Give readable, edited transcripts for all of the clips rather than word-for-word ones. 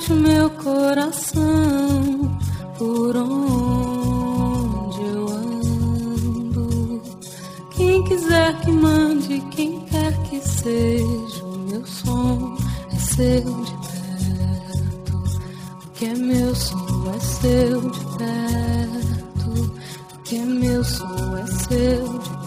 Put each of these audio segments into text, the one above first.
bate o meu coração, por onde eu ando. Quem quiser que mande, quem quer que seja, o meu som é seu de perto. O que é meu som é seu de perto. O que é meu som é seu de perto.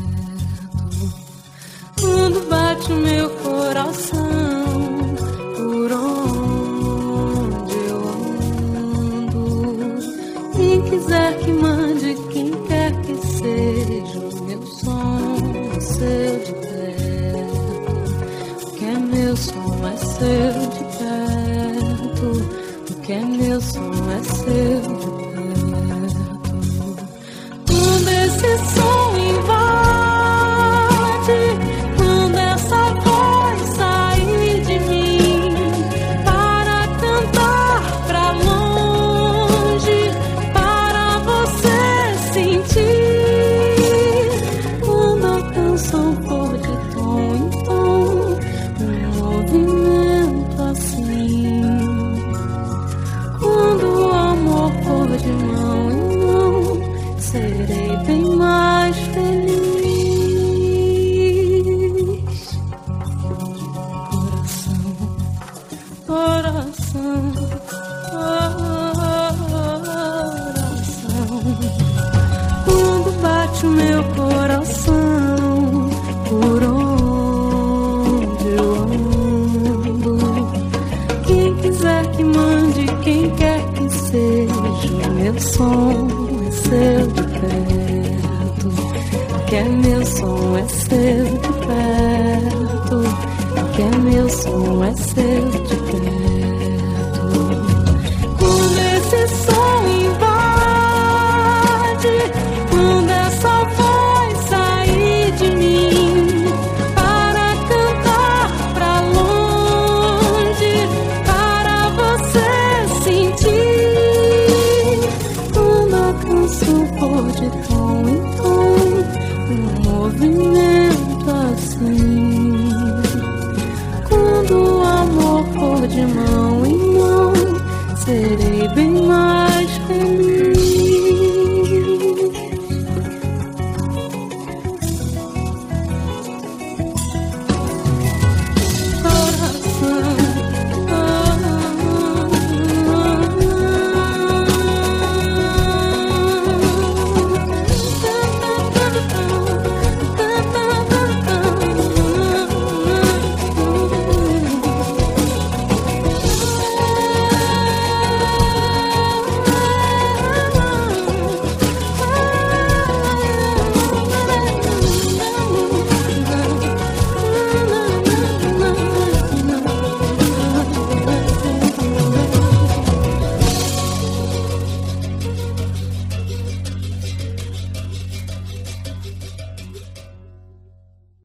Quando bate o meu coração, por onde eu ando. Quem quiser que mande, quem quer que seja, o meu som é seu de perto. O que é meu som é seu de perto. O que é meu som é seu de perto. Quando esse som invade, quando essa voz sair de mim para cantar pra longe, para você sentir, quando a canção for de tom em tom, um movimento assim, quando o amor for de mão em mão, serei bem mais feliz. Coração, coração, quando bate o meu coração, por onde eu ando. Quem quiser que mande, quem quer que seja, o meu som é seu de perto. O que é meu som é seu de perto. O que é meu som é seu de perto. Quando esse som invade, quando essa voz sair de mim para cantar pra longe, para você sentir, quando a canção for de tom em tom,